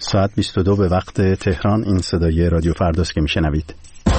ساعت 22 به وقت تهران. این صدای رادیو فرداست که میشنوید.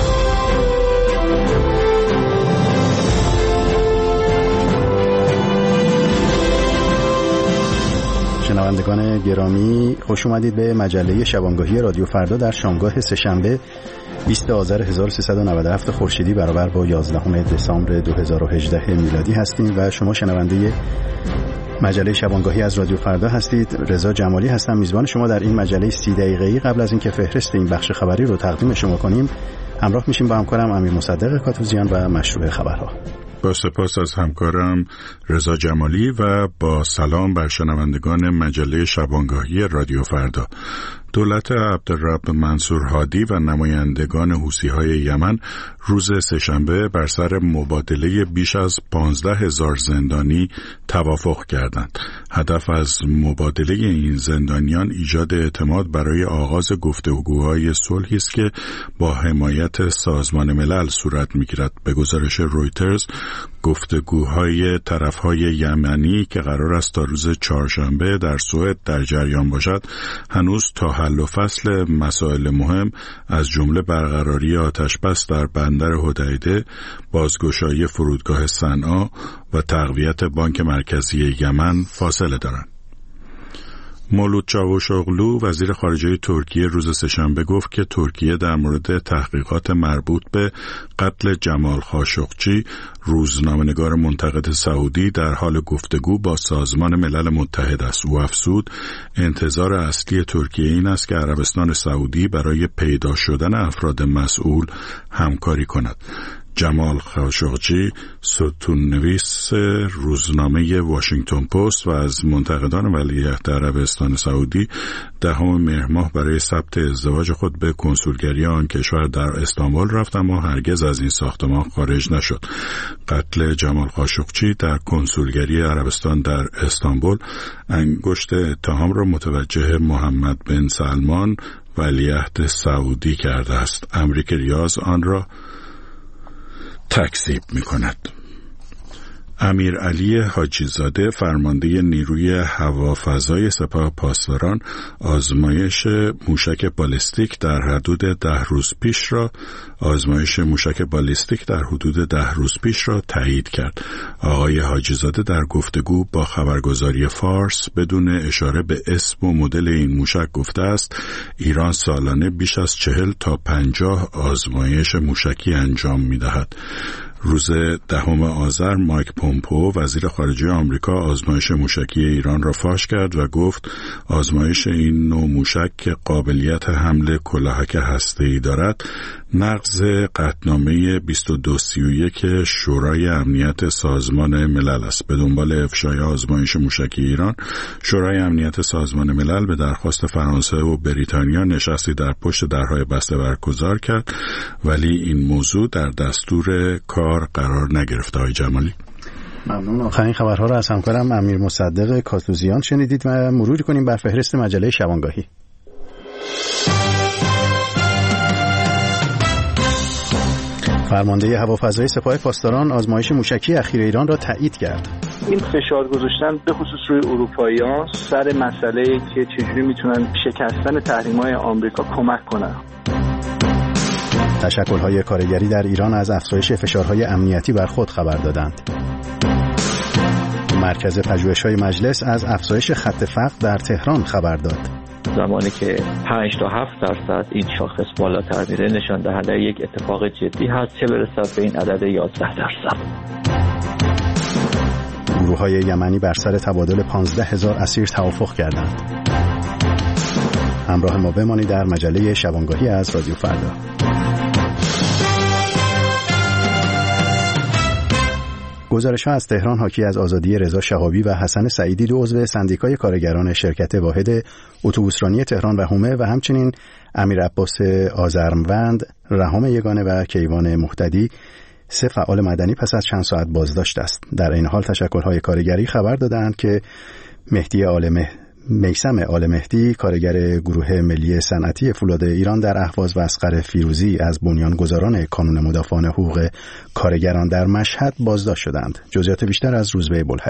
شنوندگان گرامی، خوش اومدید به مجله شبانگاهی رادیو فردا در شامگاه سه‌شنبه 20 آذر 1397 خورشیدی برابر با 11 دسامبر 2018 میلادی هستیم و شما شنونده مجله شبانگاهی از رادیو فردا هستید. رضا جمالی هستم، میزبان شما در این مجله 30 دقیقه‌ای. قبل از اینکه فهرست این بخش خبری رو تقدیم شما کنیم، همراه میشیم با همکارم امیر مصدق کاتوزیان و مشروع خبرها. با سپاس از همکارم رضا جمالی و با سلام بر شنوندگان مجله شبانگاهی رادیو فردا. دولت عبدالرب منصور هادی و نمایندگان حوثی‌های یمن روز سه‌شنبه بر سر مبادله بیش از 15,000 زندانی توافق کردند. هدف از مبادله این زندانیان ایجاد اعتماد برای آغاز گفتگوهای صلحی است که با حمایت سازمان ملل صورت می‌گیرد. به گزارش رویترز، گفتگوهای طرف‌های یمنی که قرار است تا روز چهارشنبه در سوئد در جریان باشد، هنوز تا حل و فصل مسائل مهم از جمله برقراری آتشبس در بندر حدیده، بازگشایی فرودگاه صنعا و تقویت بانک مرکزی یمن فاصله دارند. مولود چاوشوغلو وزیر خارجه ترکیه روز سه‌شنبه گفت که ترکیه در مورد تحقیقات مربوط به قتل جمال خاشقچی، روزنامه‌نگار منتقد سعودی، در حال گفتگو با سازمان ملل متحد است. او افزود انتظار اصلی ترکیه این است که عربستان سعودی برای پیدا شدن افراد مسئول همکاری کند. جمال خاشقچی ستون‌نویس روزنامه واشنگتن پست و از منتقدان ولیعهد عربستان سعودی 10 مهر ماه برای ثبت ازدواج خود به کنسولگری آن کشور در استانبول رفت، اما هرگز از این ساختمان خارج نشد. قتل جمال خاشقچی در کنسولگری عربستان در استانبول انگشت اتهام را متوجه محمد بن سلمان ولیعهد سعودی کرده است. امر که ریاض آن را تکذیب می کند. امیر علی حاجی زاده فرمانده نیروی هوافضای سپاه پاسداران آزمایش موشک بالستیک در حدود 10 روز پیش را تایید کرد. آقای حاجی زاده در گفتگو با خبرگزاری فارس بدون اشاره به اسم و مدل این موشک گفته است ایران سالانه بیش از 40 تا 50 آزمایش موشکی انجام می دهد. روز 10 آذر مایک پومپئو وزیر خارجه آمریکا آزمایش موشکی ایران را فاش کرد و گفت آزمایش این نوع موشک که قابلیت حمل کلاهک هسته‌ای دارد نقض قطعنامه 2231 شورای امنیت سازمان ملل است. به دنبال افشای آزمایش موشکی ایران، شورای امنیت سازمان ملل به درخواست فرانسه و بریتانیا نشستی در پشت درهای بسته برگزار کرد، ولی این موضوع در دستور کار قرار نگرفت. آقای جمالی. ممنون. آخرین خبرها را از همکارم امیر مصدق کاتوزیان شنیدید و مرور کنیم بر فهرست مجله شبانگاهی. فرمانده هوافضای سپاه پاسداران آزمایش موشکی اخیر ایران را تایید کرد. این فشار گذاشتن به خصوص روی اروپایی‌ها سر مسئله که چجوری میتونن شکستن تحریم‌های آمریکا کمک کنن. تشکل‌های کارگری در ایران از افزایش فشارهای امنیتی بر خود خبر دادند. مرکز پژوهش‌های مجلس از افزایش خط فقر در تهران خبر داد. زمانی که 5 تا 7% این شاخص بالاتر میره نشان دهنده یک اتفاق جدی هست، چه برسد به این عدد 11%. گروه‌های یمنی بر سر تبادل 15,000 اسیر توافق کردند. همراه ما بمانید در مجله شبانگاهی از رادیو فردا. گزارش‌ها از تهران حاکی از آزادی رضا شهابی و حسن سعیدی، 2 عضو سندیکای کارگران شرکت واحد اتوبوسرانی تهران و حومه، و همچنین امیر عباس آذرموند، رهام یگانه و کیوان مهتدی، 3 فعال مدنی پس از چند ساعت بازداشت است. در این حال تشکل‌های کارگری خبر دادند که میثم آل مهدی، کارگر گروه ملی صنعتی فولاد ایران در اهواز، و اصغر فیروزی از بنیانگذاران کانون مدافعان حقوق کارگران در مشهد بازداشت شدند. جزئیات بیشتر از روزبه بلهری.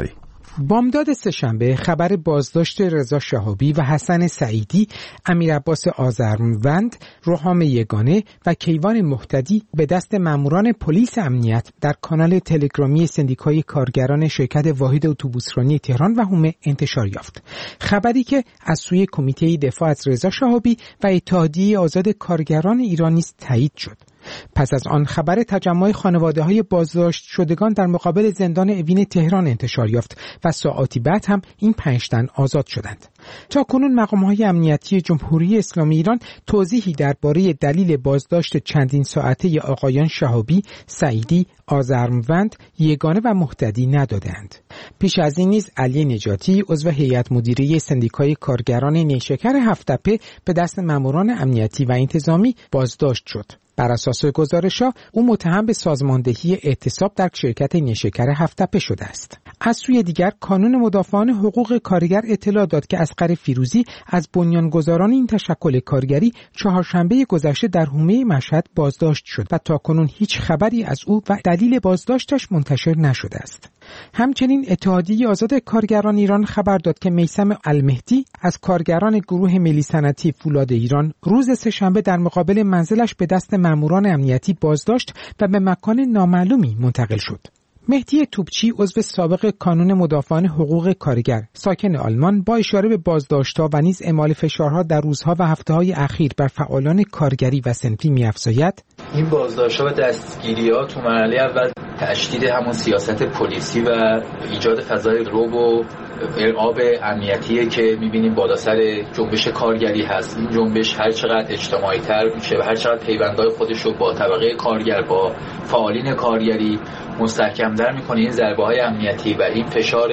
بامداد سه‌شنبه خبر بازداشت رضا شهابی و حسن سعیدی، امیرعباس آذرموند، رهام یگانه و کیوان مهتدی به دست ماموران پلیس امنیت در کانال تلگرامی سندیکای کارگران شرکت واحد اتوبوسرانی تهران و حومه انتشار یافت. خبری که از سوی کمیته دفاع از رضا شهابی و اتحادیه آزاد کارگران ایران نیز تایید شد. پس از آن خبر تجمع خانواده‌های بازداشت شدگان در مقابل زندان اوین تهران انتشار یافت و ساعاتی بعد هم این 5 تن آزاد شدند. تاکنون مقام‌های امنیتی جمهوری اسلامی ایران توضیحی درباره دلیل بازداشت چندین ساعته آقایان شهابی، سعیدی، آذرموند، یگانه و مهتدی ندادند. پیش از این نیز علی نجاتی عضو هیئت مدیره سندیکای کارگران نیشکر هفت‌تپه به دست ماموران امنیتی و انتظامی بازداشت شد. بر اساس گزارش‌ها او متهم به سازماندهی اعتصاب در شرکت نیشکر هفت‌تپه شده است. از سوی دیگر کانون مدافعان حقوق کارگر اطلاع داد که اصغر فیروزی از بنیانگذاران این تشکل کارگری چهارشنبه گذشته در حومه مشهد بازداشت شد و تاکنون هیچ خبری از او و دلیل بازداشتش منتشر نشده است. همچنین اتحادیه آزاد کارگران ایران خبر داد که میثم المهدی از کارگران گروه ملی صنعتی فولاد ایران روز سه‌شنبه در مقابل منزلش به دست ماموران امنیتی بازداشت و به مکان نامعلومی منتقل شد. مهدی توپچی عضو سابق کانون مدافعان حقوق کارگر ساکن آلمان با اشاره به بازداشت‌ها و نیز اعمال فشارها در روزها و هفته‌های اخیر بر فعالان کارگری و صنفی می‌افزاید: این بازداشت‌ها و دستگیری‌ها تو مرحله اول تشدید همون سیاست پلیسی و ایجاد فضای رعب و ارعاب امنیتیه که می‌بینیم بالا سر جنبش کارگری هست. این جنبش هر چقدر اجتماعی‌تر میشه و هر چقدر پیوندهای خودش رو با طبقه کارگر، با فعالین کارگری مستحکم‌تر می‌کنه، این ضربه‌های امنیتی و این فشار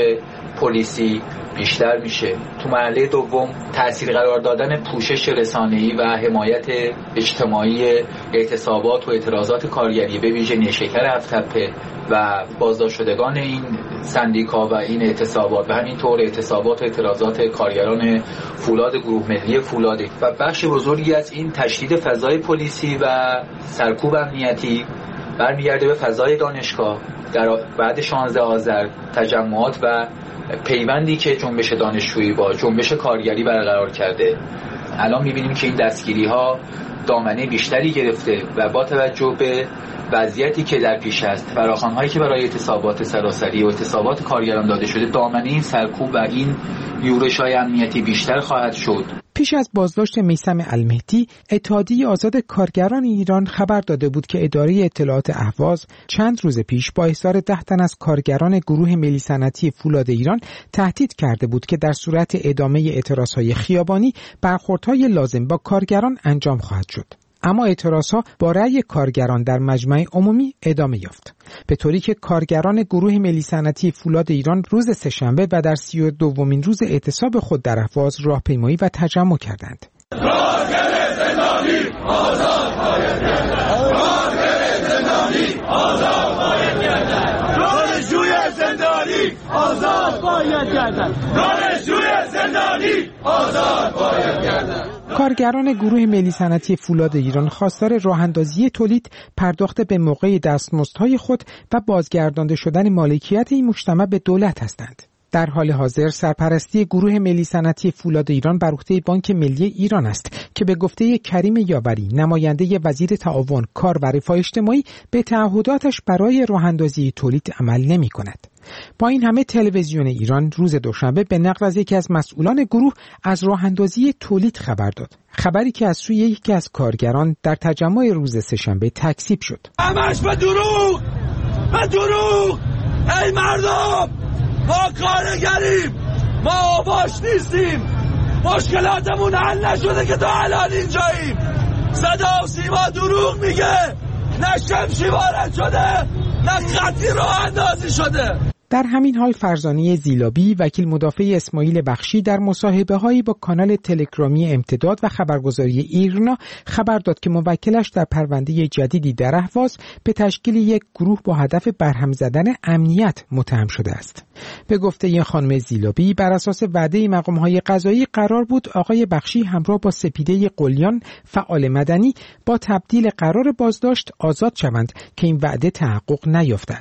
پلیسی بیشتر میشه. تو مرحله دوم تأثیر قرار دادن پوشش رسانه‌ای و حمایت اجتماعی اعتصابات و اعتراضات کارگری به ویژه نیشکر هفت‌تپه و بازداشت شدگان این سندیکا و این اعتصابات و همینطور اعتصابات و اعتراضات کارگران فولاد گروه ملی فولاد و بخش بزرگی از این تشدید فضای پلیسی و سرکوب امنیتی برمیگرده به فضای دانشگاه. در بعد 16 آذر تجمعات و پیوندی که جنبش دانشجویی با جنبش کارگری برقرار کرده، الان می‌بینیم که این دستگیری‌ها دامنه بیشتری گرفته و با توجه به وضعیتی که در پیش است، فراخوان‌هایی که برای اعتصابات سراسری و اعتصابات کارگران داده شده، دامنه این سرکوب و این یورش‌های امنیتی بیشتر خواهد شد. پیش از بازداشت میثم المهدی، اتحادیه آزاد کارگران ایران خبر داده بود که اداره اطلاعات اهواز چند روز پیش با احضار 10 تن از کارگران گروه ملی صنعتی فولاد ایران تهدید کرده بود که در صورت ادامه اعتراضهای خیابانی برخوردهای لازم با کارگران انجام خواهد شد. اما اعتراضها با رأی کارگران در مجمع عمومی ادامه یافت، به طوری که کارگران گروه ملی صنعتی فولاد ایران روز سه‌شنبه و در 32مین روز اعتصاب خود در اهواز راهپیمایی و تجمع کردند. کارگر زندانی آزاد باید گردد. کارگر زندانی آزاد باید گردد. دانشجوی زندانی آزاد باید گردد. دانشجوی زندانی آزاد باید گردد. کارگران گروه ملی صنعتی فولاد ایران خواستار راه‌اندازی تولید، پرداخت به موقع دستمزدهای خود و بازگردانده شدن مالکیت این مجتمع به دولت هستند. در حال حاضر سرپرستی گروه ملی صنعتی فولاد ایران بر عهده بانک ملی ایران است که به گفته کریم یاوری، نماینده وزیر تعاون، کار و رفاه اجتماعی، به تعهداتش برای راه‌اندازی تولید عمل نمی‌کند. با این همه تلویزیون ایران روز دوشنبه به نقل از یکی از مسئولان گروه از راه‌اندازی تولید خبر داد، خبری که از سوی یکی از کارگران در تجمع روز سه‌شنبه تکذیب شد. همش به دروغ، به دروغ. ای مردم، ما کارگریم، ما باش نیستیم، مشکلاتمون حل نشده که تا الان اینجاییم. صدا و سیما دروغ میگه، نه شمشی وارد شده، نه خطی راه اندازی شده. در همین حال فرزانه زیلابی، وکیل مدافع اسماعیل بخشی، در مصاحبه‌هایی با کانال تلگرامی امتداد و خبرگزاری ایرنا خبر داد که موکلش در پرونده جدیدی در اهواز به تشکیل یک گروه با هدف برهم زدن امنیت متهم شده است. به گفته خانم زیلابی، بر اساس وعده مقام‌های قضایی قرار بود آقای بخشی همراه با سپیده قلیان، فعال مدنی، با تبدیل قرار بازداشت آزاد شوند که این وعده تحقق نیافته است.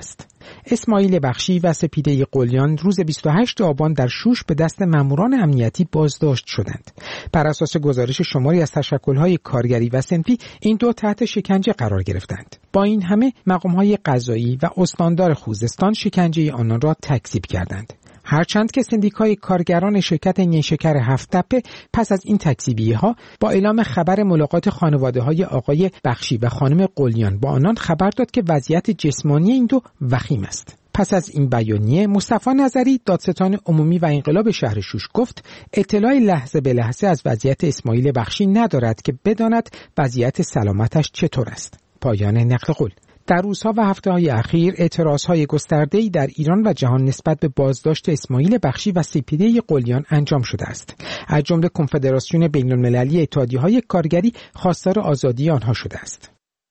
اسماعیل بخشی و سپیده قلیان روز 28 آبان در شوش به دست ماموران امنیتی بازداشت شدند. بر اساس گزارش شماری از تشکل‌های کارگری و صنفی این دو تحت شکنجه قرار گرفتند. با این همه مقام‌های قضایی و استاندار خوزستان شکنجه آنان را تکذیب کردند. هرچند که سندیکای کارگران شرکت نیشکر هفت‌تپه پس از این تکذیبی‌ها با اعلام خبر ملاقات خانواده‌های آقای بخشی و خانم قلیان با آنان خبر داد که وضعیت جسمانی این دو وخیم است. پس از این بیانیه مصطفی نظری دادستان عمومی و انقلاب شهر شوش گفت اطلاع لحظه به لحظه از وضعیت اسماعیل بخشی ندارد که بداند وضعیت سلامتش چطور است. پایان نقل قول. در روزها و هفته‌های اخیر اعتراضهای گسترده‌ای در ایران و جهان نسبت به بازداشت اسماعیل بخشی و سپیده قلیان انجام شده است. از جمله کنفدراسیون بین‌المللی اتحادیه‌های کارگری خواستار آزادی آنها شده است.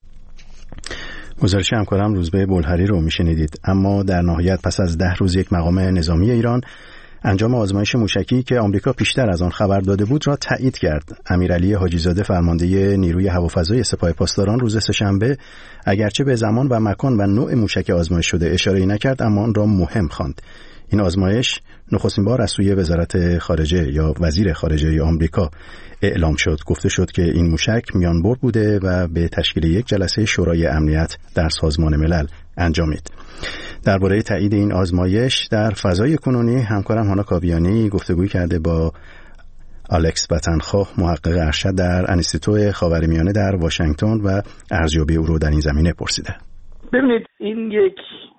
گزارش همکارم روزبه بلحری رو میشنیدید. اما در نهایت پس از 10 روز یک مقام نظامی ایران انجام آزمایش موشکی که آمریکا پیشتر از آن خبر داده بود را تایید کرد. امیرعلی حاجی‌زاده فرمانده نیروی هوافضای سپاه پاسداران روز سه‌شنبه اگرچه به زمان و مکان و نوع موشک آزمایش شده اشاره‌ای نکرد اما آن را مهم خواند. این آزمایش نخستین بار از سوی وزارت خارجه یا وزیر خارجه آمریکا اعلام شد. گفته شد که این موشک میانبر بوده و به تشکیل یک جلسه شورای امنیت در سازمان ملل انجامید. درباره تایید این آزمایش در فضای کنونی همکارم هانا کاویانی گفتگوی کرده با الکس وطنخواه محقق ارشد در انستیتو خاورمیانه در واشنگتن و ارزیابی او رو در این زمینه پرسیده. ببینید این یک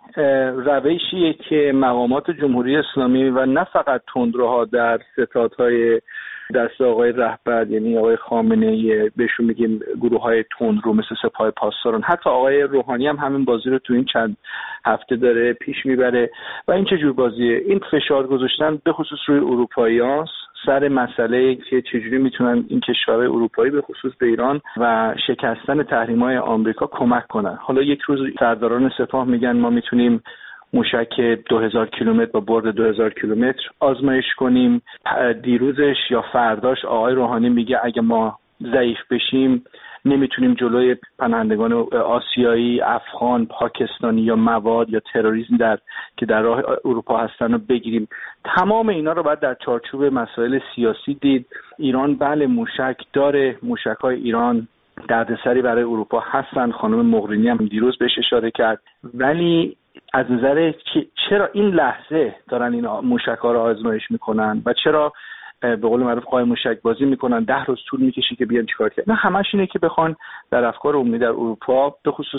روشیه که مقامات جمهوری اسلامی و نه فقط تندروها در ستادهای دست آقای رهبر یعنی آقای خامنه‌ای بهشون میگیم گروه‌های تندرو مثل سپاه پاسداران، حتی آقای روحانی هم همین بازی رو تو این چند هفته داره پیش میبره. و این چه جور بازیه؟ این فشار گذاشتن به خصوص روی اروپایی‌ها سر مسئله که چجوری میتونن این کشورهای اروپایی به خصوص به ایران و شکستن تحریم‌های آمریکا کمک کنن. حالا یک روز سرداران سپاه میگن ما میتونیم موشک 2000 کیلومتر با برد 2000 کیلومتر آزمایش کنیم. دیروزش یا فرداش آقای روحانی میگه اگه ما ضعیف بشیم نمیتونیم جلوی پناهندگان آسیایی، افغان، پاکستانی یا مواد یا تروریسم که در راه اروپا هستن رو بگیریم. تمام اینا رو باید در چارچوب مسائل سیاسی دید. ایران بله موشک داره، موشک‌های ایران دردسری برای اروپا هستن. خانم مقرینی هم دیروز بهش اشاره کرد. ولی از نظر چرا این لحظه دارن این موشک‌ها رو آزمایش میکنن و چرا به قول معروف قایم موشک بازی میکنن 10 روز طول میکشه که بیان چیکار کنن؟ نه همش اینه که بخوان در افکار عمومی در اروپا به خصوص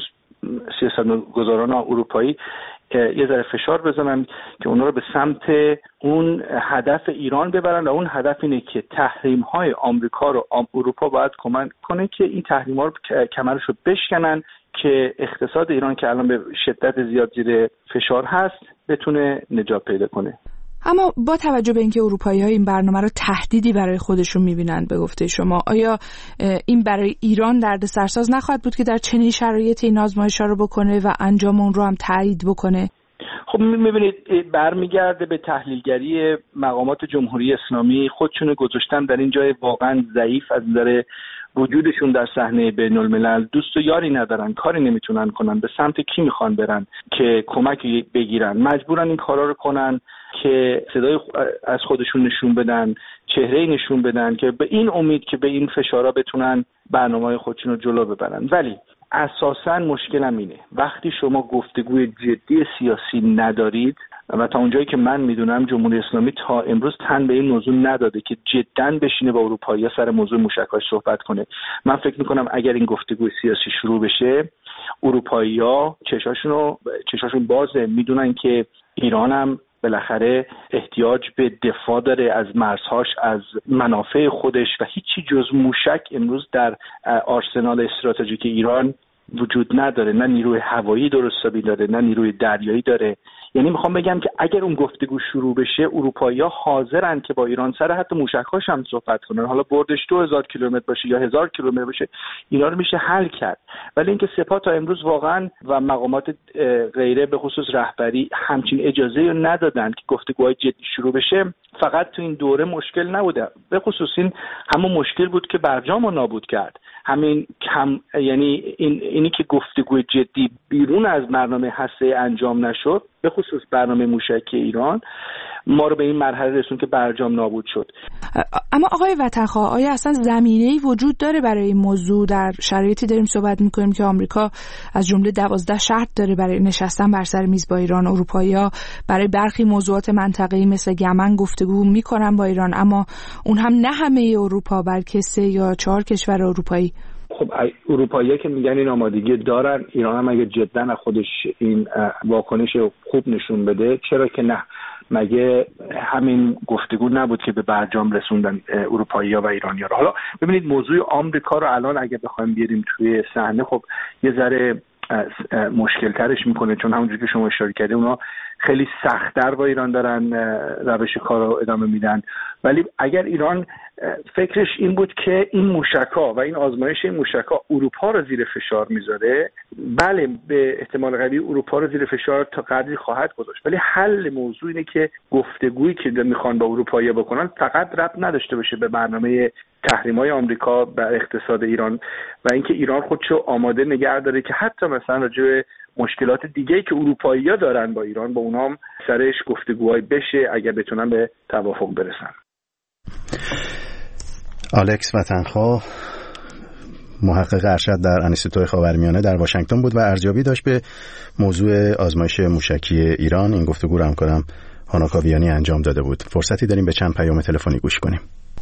سیاستگزاران اروپایی یه ذره فشار بزنن که اونا رو به سمت اون هدف ایران ببرن و اون هدف اینه که تحریم‌های آمریکا رو اروپا باید کمک کنه که این تحریم‌ها رو کمرش رو بشکنن که اقتصاد ایران که الان به شدت زیاد زیر فشار هست بتونه نجات پیدا کنه. اما با توجه به اینکه اروپایی‌ها این برنامه رو تهدیدی برای خودشون می‌بینند به گفته شما، آیا این برای ایران دردسرساز نخواهد بود که در چنین شرایطی این آزمایش‌ها رو بکنه و انجام اون رو هم تایید بکنه؟ خب می‌بینید برمیگرده به تحلیلگری مقامات جمهوری اسلامی. خودشون گذاشتن در این جای واقعا ضعیف از نظر وجودشون در صحنه بین‌الملل، دوست و یاری ندارن، کاری نمیتونن کنن. به سمت کی میخوان برن که کمک بگیرن؟ مجبورن این کارا رو کنن که صدای از خودشون نشون بدن، چهره نشون بدن که به این امید که به این فشارا بتونن برنامه‌های خودشون رو جلو ببرن. ولی اساساً مشکلم اینه وقتی شما گفتگوی جدی سیاسی ندارید و تا اونجایی که من میدونم جمهوری اسلامی تا امروز تن به این موضوع نداده که جداً بشینه با اروپایی‌ها سر موضوع موشک‌هاش صحبت کنه. من فکر میکنم اگر این گفتگوی سیاسی شروع بشه اروپایی‌ها چشاشون بازه، میدونن که ایران هم بالاخره احتیاج به دفاع داره از مرزهاش، از منافع خودش و هیچی جز موشک امروز در آرسنال استراتژیک ایران وجود نداره. نه نیروی هوایی درست حسابی داره، نه نیروی دریایی داره. یعنی میخوام بگم که اگر اون گفتگو شروع بشه، اروپایی‌ها حاضرن که با ایران سر حتی موشک‌هاش هم صحبت کنن، حالا بردش 2000 کیلومتر باشه یا 1000 کیلومتر باشه، اینا رو میشه حل کرد. ولی اینکه سپاه تا امروز واقعا و مقامات غیره به خصوص رهبری همچین اجازه رو ندادن که گفتگوهای جدی شروع بشه، فقط تو این دوره مشکل نبوده، به خصوص این همون مشکل بود که برجام رو نابود کرد. همین یعنی اینی که گفتگوی جدی بیرون از برنامه هسته‌ای انجام نشد، به خصوص برنامه موشکی ایران، ما رو به این مرحله رسون که برجام نابود شد. اما آقای وطنخواه، آیا اصلا زمینه‌ای وجود داره برای این موضوع؟ در شرایطی داریم صحبت می‌کنیم که آمریکا از جمله 12 شرط داره برای نشستن بر سر میز با ایران. اروپایی‌ها برای برخی موضوعات منطقه‌ای مثل یمن گفتگو می‌کنن با ایران، اما اون هم نه همه اروپا، بلکه 3 یا 4 کشور اروپایی. خب اروپایی‌ها که میگن این آمادگی دارن، ایران هم اگه جدا خودش این واکنش خوب نشون بده، چرا که نه؟ مگه همین گفتگو نبود که به برجام رسوندن اروپایی‌ها و ایرانی‌ها رو؟ حالا ببینید موضوع آمریکا رو الان اگه بخوایم بیاریم توی صحنه، خب یه ذره مشکل ترش میکنه، چون همونجوری که شما اشاره کردید اونا خیلی سخت‌تر با ایران دارن روش کار رو ادامه میدن. ولی اگر ایران فکرش این بود که این موشک‌ها و این آزمایش این موشک‌ها اروپا رو زیر فشار میذاره، بله به احتمال قوی اروپا رو زیر فشار تا قدری خواهد گذاشت، ولی حل موضوع اینه که گفتگویی که میخوان با اروپایی‌ها بکنن فقط ربط نداشته باشه به برنامه تحریم‌های آمریکا بر اقتصاد ایران و اینکه ایران خودشو آماده نگه داره که حتی مثلا راجع به مشکلات دیگه‌ای که اروپایی‌ها دارن با ایران، با اونها هم سرش گفتگوهای بشه اگر بتونن به توافق برسن. الکس وطنخواه، محقق ارشد در انستیتوی خاورمیانه در واشنگتن بود و ارزیابی داشت به موضوع آزمایش موشکی ایران. این گفتگو رو همکارم هانا کاویانی انجام داده بود. فرصتی داریم به چند پیام تلفنی گوش کنیم.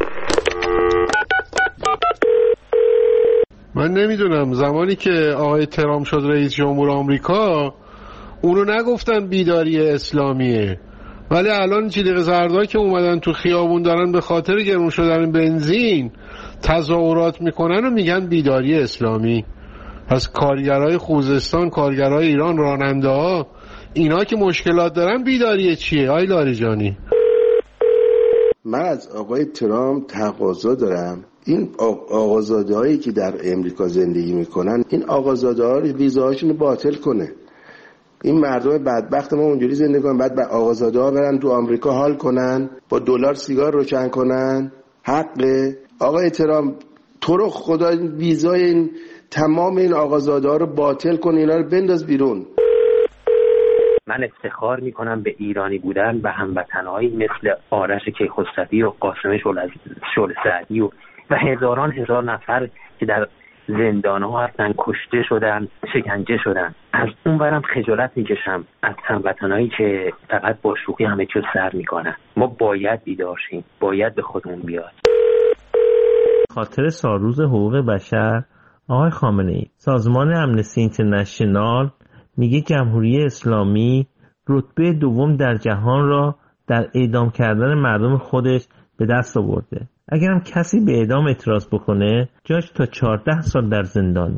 من نمیدونم زمانی که آقای ترامپ شد رئیس جمهور آمریکا اونو نگفتن بیداری اسلامیه، ولی الان جلیقه زردا که اومدن تو خیابون دارن به خاطر گرون شدن بنزین تظاهرات میکنن و میگن بیداری اسلامی. پس کارگرای خوزستان، کارگرای ایران، راننده ها، اینا که مشکلات دارن بیداری چیه؟ آی لاریجانی، من از آقای ترامپ تقاضا دارم این آقازاده هایی که در امریکا زندگی میکنن، این آقازاده ها رو ویزاهاشون رو باطل کنه. این مردم بدبخت ما اونجوری زندگی کنن، بعد آقازاده ها برن تو آمریکا حال کنن، با دلار سیگار روشن کنن. حقه؟ آقای ترامپ تو رو خدا ویزای این تمام این آقازاده ها رو باطل کن، اینا رو بنداز بیرون. من افتخار میکنم به ایرانی بودن و هموطنهایی مثل آرش کیخسروی و قاسم شعله‌سعدی و هزاران هزار نفر که در زندان‌ها هستن، کشته شدن، شکنجه شدن. از اون برم خجالت میکشم از هموطنایی که فقط با شوخی همه چیز سر میکنن. ما باید بیدار شیم، باید به خودمون بیاد. خاطر سالروز حقوق بشر آقای خامنه‌ای، سازمان امنستی اینترنشنال میگه جمهوری اسلامی رتبه دوم در جهان را در اعدام کردن مردم خودش به دست آورده. اگرم کسی به اعدام اعتراض بکنه جاش تا 14 سال در زندانه.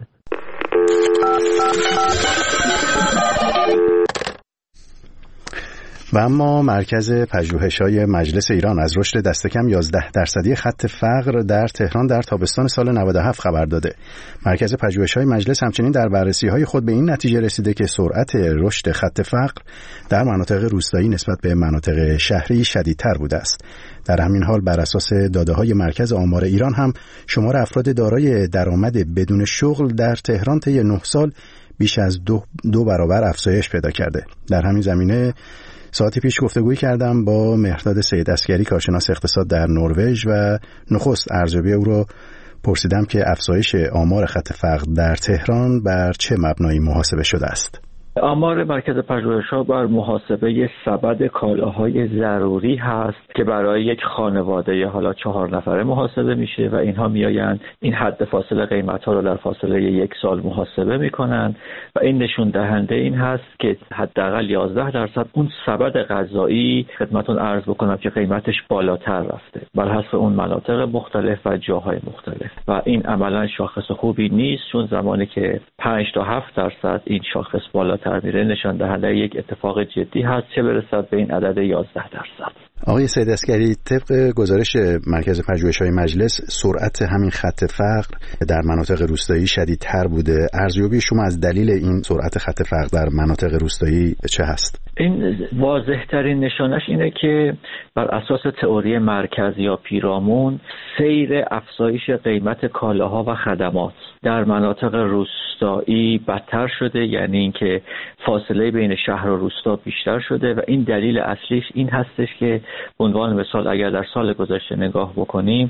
و اما مرکز پژوهش‌های مجلس ایران از رشد دست کم 11% خط فقر در تهران در تابستان سال 97 خبر داده. مرکز پژوهش‌های مجلس همچنین در بررسی‌های خود به این نتیجه رسیده که سرعت رشد خط فقر در مناطق روستایی نسبت به مناطق شهری شدیدتر بوده است. در همین حال بر اساس داده‌های مرکز آمار ایران هم شمار افراد دارای درآمد بدون شغل در تهران طی 9 سال بیش از دو برابر افزایش پیدا کرده. در همین زمینه ساعتی پیش گفتگوی کردم با مهرداد سید عسگری، کارشناس اقتصاد در نروژ، و نخست ارزیابی او را پرسیدم که افزایش آمار خط فقر در تهران بر چه مبنایی محاسبه شده است. آمار مرکز پژوهش‌ها بر محاسبه سبد کالاهای ضروری هست که برای یک خانواده حالا 4 نفره محاسبه میشه و اینها میآیند این حد فاصله قیمت‌ها رو در فاصله 1 سال محاسبه میکنن و این نشون دهنده این هست که حداقل 11% اون سبد غذایی خدمتتون عرض بکنم که قیمتش بالاتر رفته بر حسب اون مناطق مختلف و جاهای مختلف و این عملاً شاخص خوبی نیست، چون زمانی که 5 تا 7% این شاخص بالاتر میره نشان دهنده یک اتفاق جدی هست، چه برسد به این عدد 11%. آقای سید عسگری، طبق گزارش مرکز پژوهش‌های مجلس سرعت همین خط فقر در مناطق روستایی شدیدتر بوده. ارزیابی شما از دلیل این سرعت خط فقر در مناطق روستایی چه هست؟ این واضح‌ترین نشانش اینه که بر اساس تئوری مرکز یا پیرامون سیر افزایش قیمت کالاها و خدمات در مناطق روستایی بدتر شده، یعنی اینکه فاصله بین شهر و روستا بیشتر شده و این دلیل اصلیش این هستش که به عنوان مثال اگر در سال گذشته نگاه بکنیم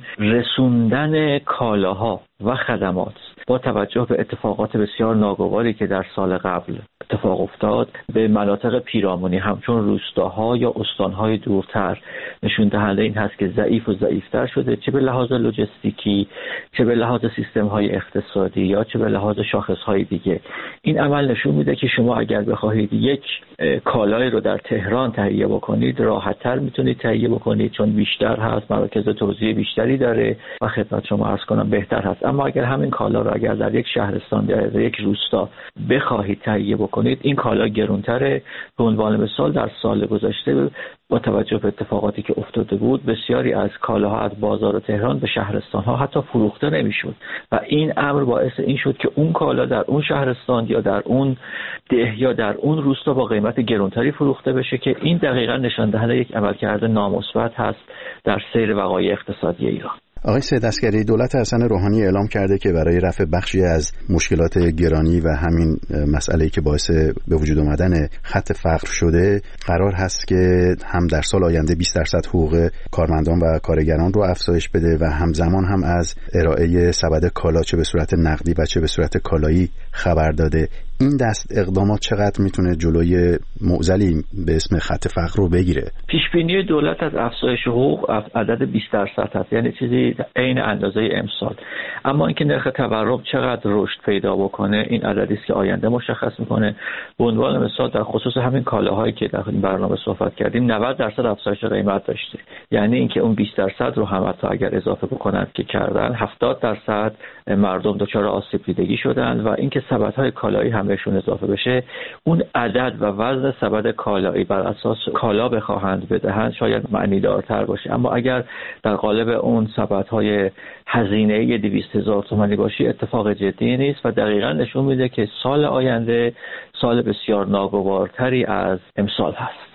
رسوندن کالاها و خدمات با توجه به اتفاقات بسیار ناگواری که در سال قبل اتفاق افتاد به مناطق پیرامونی همچون روستاها یا استانهای دورتر نشون دهنده این هست که ضعیف و ضعیفتر شده، چه به لحاظ لوجستیکی، چه به لحاظ سیستم‌های اقتصادی یا چه به لحاظ شاخص‌های دیگه. این عمل نشون میده که شما اگر بخواهید یک کالای رو در تهران تهیه بکنید راحت‌تر میتونید تهیه بکنید چون بیشتر هست، مراکز توزیع بیشتری داره و خدمت شما عرض کنم بهتر هست. اما اگر همین کالا رو اگر در یک شهرستان یا در یک روستا بخواهید تهیه بکنید این کالا گرانتره. به عنوان مثال در سال گذشته با توجه به اتفاقاتی که افتاده بود بسیاری از کالاها از بازار تهران به شهرستان‌ها حتی فروخته نمی‌شد و این امر باعث این شد که اون کالا در اون شهرستان یا در اون ده یا در اون روستا با قیمت گرانتری فروخته بشه که این دقیقاً نشان دهنده یک عملکرد نامثبت هست در سیر وقایع اقتصادی ایران. آقای سید عسگری، دولت حسن روحانی اعلام کرده که برای رفع بخشی از مشکلات گرانی و همین مسئله‌ای که باعث به وجود آمدن خط فقر شده قرار هست که هم در سال آینده 20% حقوق کارمندان و کارگران رو افزایش بده و همزمان هم از ارائه سبد کالا چه به صورت نقدی و چه به صورت کالایی خبر داده. این دست اقدامات چقدر میتونه جلوی معضلی به اسم خط فقر رو بگیره؟ پیش بینی دولت از افزایش حقوق عدد 20% هست، یعنی چیزی عین اندازه امسال. اما اینکه نرخ تورم چقدر رشد پیدا بکنه این عددی است که آینده مشخص میکنه. به عنوان مثال در خصوص همین کالاهایی که در این برنامه صحبت کردیم 90% افزایش قیمت داشته، یعنی اینکه اون 20% رو هم حتی اگر اضافه بکنن که کردن 70% مردم دچار آسیب دیدگی شدن و اینکه سبدهای کالایی هم بهشون اضافه بشه اون عدد و وزن سبد کالایی بر اساس کالا بخواهند بدهند شاید معنی دارتر باشه. اما اگر در قالب اون سبدهای هزینه‌ای 200,000 تومانی باشه اتفاق جدی نیست و دقیقاً نشون میده که سال آینده سال بسیار ناگوارتری از امسال هست.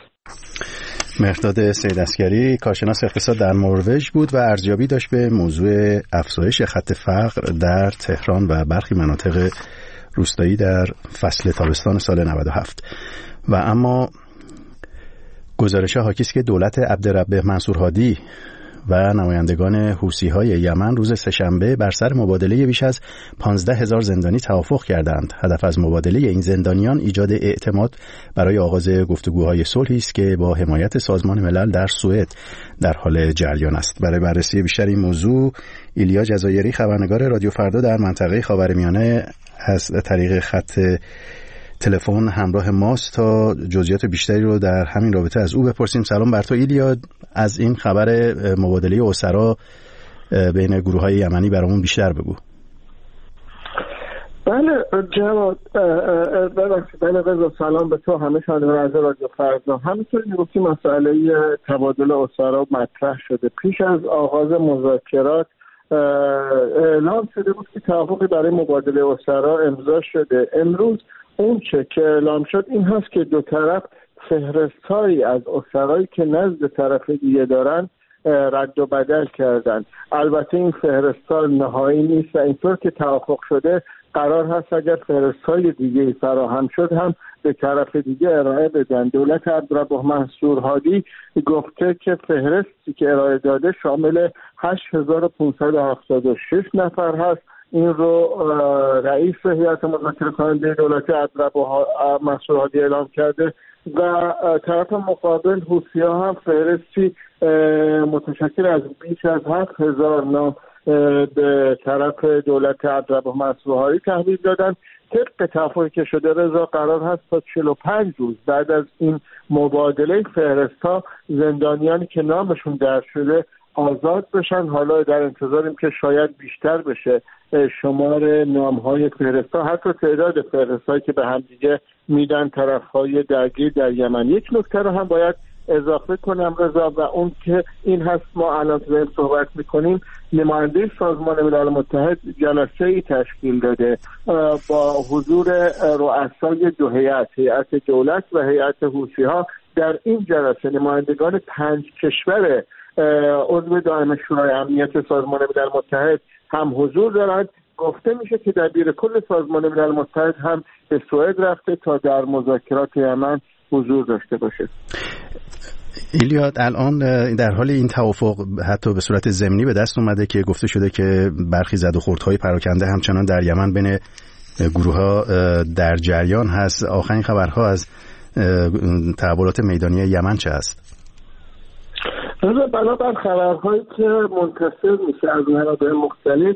مهرداد سید عسگری کارشناس اقتصاد در نروژ بود و ارزیابی داشت به موضوع افزایش خط فقر در تهران و برخی مناطق روستایی در فصل تابستان سال 97. و اما گزارش حاکی است که دولت عبدالرب منصور هادی و نمایندگان حوثی‌های یمن روز سه‌شنبه بر سر مبادله بیش از 15,000 زندانی توافق کردند. هدف از مبادله این زندانیان ایجاد اعتماد برای آغاز گفتگوهای صلحی است که با حمایت سازمان ملل در سوئد در حال جریان است. برای بررسی بیشتر این موضوع ایلیا جزایری خبرنگار رادیو فردا در منطقه خاورمیانه از طریق خط تلفن همراه ماست تا جزئیات بیشتری رو در همین رابطه از او بپرسیم. سلام بر تو ایلیا، از این خبر مبادله اسرا بین گروه‌های یمنی برامون بیشتر بگو. بله جواد، بله رضا، سلام به تو همه شنوندگان از رادیو فردا. همینطور میگفتی مسئله تبادل اسرا مطرح شده. پیش از آغاز مذاکرات اعلام شده بود که توافقی برای مبادله اسرا امضا شده. امروز اون چه که اعلام شد این هست که دو طرف فهرست‌هایی از اسرایی که نزد طرف دیگه دارن رد و بدل کردن. البته این فهرست‌ها نهایی نیست و اینطور که توافق شده قرار هست اگر فهرست‌های دیگه فراهم شد هم به طرف دیگه ارائه بدن. دولت عبدالرب منصور هادی گفته که فهرستی که ارائه داده شامل 8576 نفر هست. این رو رئیس هیئت مذاکره کننده دولت عبدالرب منصور هادی اعلام کرده و طرف مقابل حوثی‌ها هم فهرستی متشکل از بیش از 7,000 نام به طرف دولت عبدالرب منصور هادی تحویل دادن. طبق توافقی که شده رضا قرار هست تا 45 روز بعد از این مبادله فهرست‌ها زندانیانی که نامشون درج شده آزاد بشن. حالا در انتظاریم که شاید بیشتر بشه شمار نام‌های فهرست‌ها، حتی تعداد فهرست‌هایی که به هم دیگه میدن طرف‌های درگیر در یمن. یک نکته رو هم باید اضافه کنم رضا، و اون که این هست ما الان داریم صحبت میکنیم، نماینده سازمان ملل متحد جلسه‌ای تشکیل داده با حضور رؤسای دو هیئت دولت و هیئت حوثی‌ها. در این جلسه نمایندگان 5 کشور عضو دائم شورای امنیت سازمان ملل متحد هم حضور دارند. گفته میشه که دبیر کل سازمان ملل متحد هم به سوئد رفته تا در مذاکرات یمن حضور داشته باشه. ایلیاد، الان در حال این توافق حتی به صورت ضمنی به دست اومده که گفته شده که برخی زد و خوردهای پراکنده همچنان در یمن بین گروه‌ها در جریان هست. آخرین خبرها از تحولات میدانی یمن چه است؟ بنابر خبرهایی که منتشر میشه از منابع مختلف،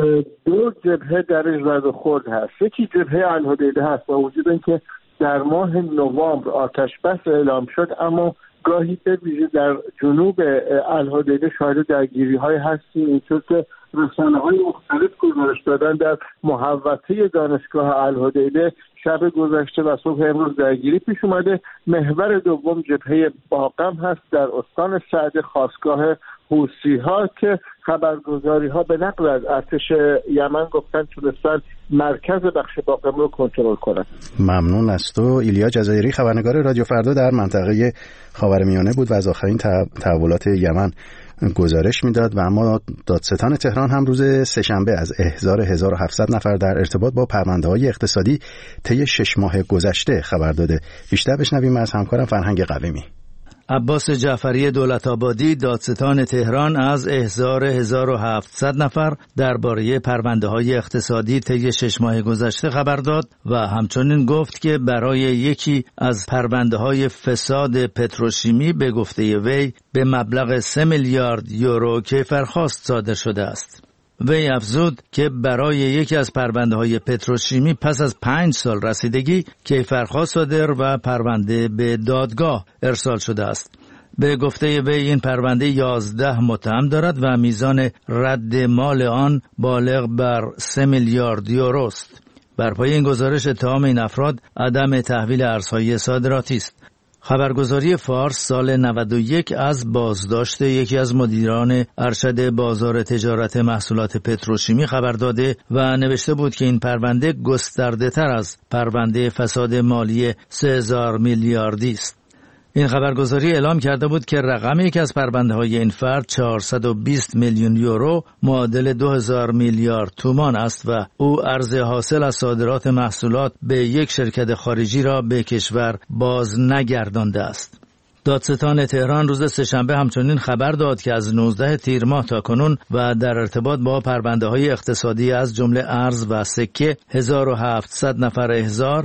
2 جبهه درش زد و خورد هست. یکی جبهه الحدیده هست با وجود اینکه در ماه نوامبر آتش بس اعلام شد، اما گاهی به ویژه در جنوب الحدیده شاهد درگیری‌های هستیم. اینطور که رسانه‌های مختلف گزارش دادن در محوطه دانشگاه الحدیده شب گذشته و صبح امروز درگیری پیش اومده. محور دوم جبهه باقم هست در استان سعد، خاصگاه حوثی‌ها که خبرگزاری‌ها به نقل از ارتش یمن گفتن تونستن مرکز بخش باقم رو کنترل کنن. ممنون از تو. ایلیا جزایری، خبرنگار رادیو فردا در منطقه خاورمیانه بود و از آخرین تحولات یمن گزارش میداد. و اما دادستان تهران هم روز سه‌شنبه از احضار 1700 نفر در ارتباط با پرونده‌های اقتصادی طی 6 ماه گذشته خبر داده. بیشتر بشنویم از همکارم فرهنگ قویمی. عباس جعفری دولت‌آبادی، دادستان تهران، از احضار 1700 نفر درباره پرونده‌های اقتصادی طی 6 ماه گذشته خبر داد و همچنین گفت که برای یکی از پرونده‌های فساد پتروشیمی به گفته وی به مبلغ 3 میلیارد یورو کیفرخواست صادر شده است. وی افزود که برای یکی از پرونده‌های پتروشیمی پس از 5 سال رسیدگی کیفرخواست صادر و پرونده به دادگاه ارسال شده است. به گفته وی این پرونده 11 متهم دارد و میزان رد مال آن بالغ بر 3 میلیارد یورو است. بر پایه این گزارش اتهام این افراد عدم تحویل ارزهای صادراتی است. خبرگزاری فارس سال 91 از بازداشت یکی از مدیران ارشد بازار تجارت محصولات پتروشیمی خبر داده و نوشته بود که این پرونده گسترده تر از پرونده فساد مالی 3000 میلیاردی است. این خبرگزاری اعلام کرده بود که رقم یکی از پرونده‌های این فرد 420 میلیون یورو معادل 2000 میلیارد تومان است و او ارز حاصل از صادرات محصولات به یک شرکت خارجی را به کشور باز نگردانده است. دادستان تهران روز سه‌شنبه همچنین خبر داد که از 19 تیر ماه تا کنون و در ارتباط با پرونده‌های اقتصادی از جمله ارز و سکه 1700 نفر احضار،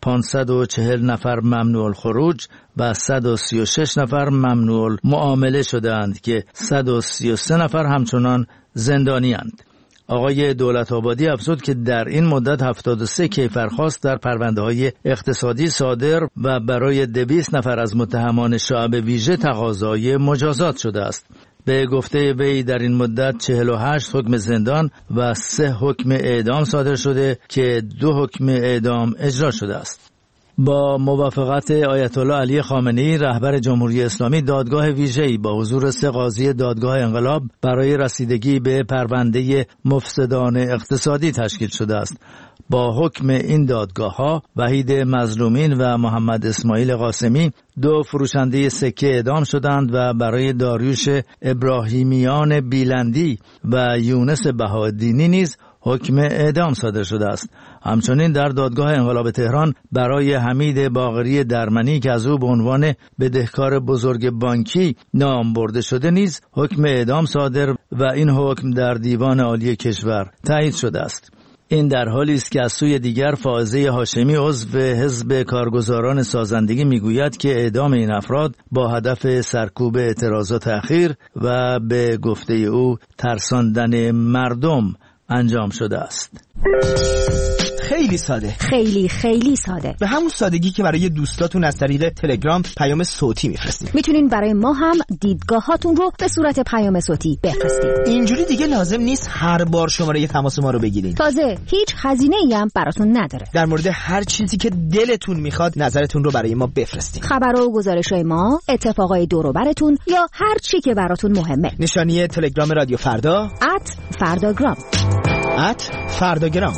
540 نفر ممنوع الخروج و 136 نفر ممنوع معامله شدند که 133 نفر همچنان زندانی اند. آقای دولت‌آبادی افزود که در این مدت 73 کیفرخواست در پرونده‌های اقتصادی صادر و برای 200 نفر از متهمان شعب ویژه تقاضای مجازات شده است. به گفته وی در این مدت 48 حکم زندان و 3 حکم اعدام صادر شده که 2 حکم اعدام اجرا شده است. با موافقت آیت الله علی خامنه‌ای رهبر جمهوری اسلامی، دادگاه ویژه‌ای با حضور 3 قاضی دادگاه انقلاب برای رسیدگی به پرونده مفسدان اقتصادی تشکیل شده است. با حکم این دادگاه‌ها وحید مظلومین و محمد اسماعیل قاسمی 2 فروشنده سکه اعدام شدند و برای داریوش ابراهیمیان بیلندی و یونس بهاءالدینی نیز حکم اعدام صادر شده است. همچنین در دادگاه انقلاب تهران برای حمید باقری درمنی که از او به عنوان بدهکار بزرگ بانکی نام برده شده نیز حکم اعدام صادر و این حکم در دیوان عالی کشور تایید شده است. این در حالی است که از سوی دیگر فائزه هاشمی عضو حزب کارگزاران سازندگی میگوید که اعدام این افراد با هدف سرکوب اعتراضات اخیر و به گفته او ترساندن مردم انجام شده است. خیلی ساده. خیلی خیلی ساده. به همون سادگی که برای دوستاتون از طریق تلگرام پیام صوتی میفرستین. میتونین برای ما هم دیدگاهاتون رو به صورت پیام صوتی بفرستید. اینجوری دیگه لازم نیست هر بار شماره تماس ما رو بگیرین. تازه هیچ هزینه‌ای هم براتون نداره. در مورد هر چیزی که دلتون میخواد نظرتون رو برای ما بفرستین. خبر و گزارش‌های ما، اتفاقای دور و براتون یا هر چی که براتون مهمه. نشانی تلگرام رادیو فردا @فرداگرام. فرداگرام.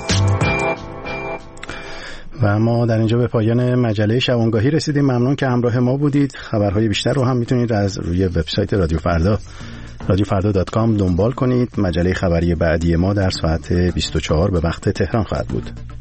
و ما در اینجا به پایان مجله شبانگاهی رسیدیم. ممنون که همراه ما بودید. خبرهای بیشتر رو هم میتونید از روی وبسایت رادیو فردا radiofarda.com دنبال کنید. مجله خبری بعدی ما در ساعت 24 به وقت تهران خواهد بود.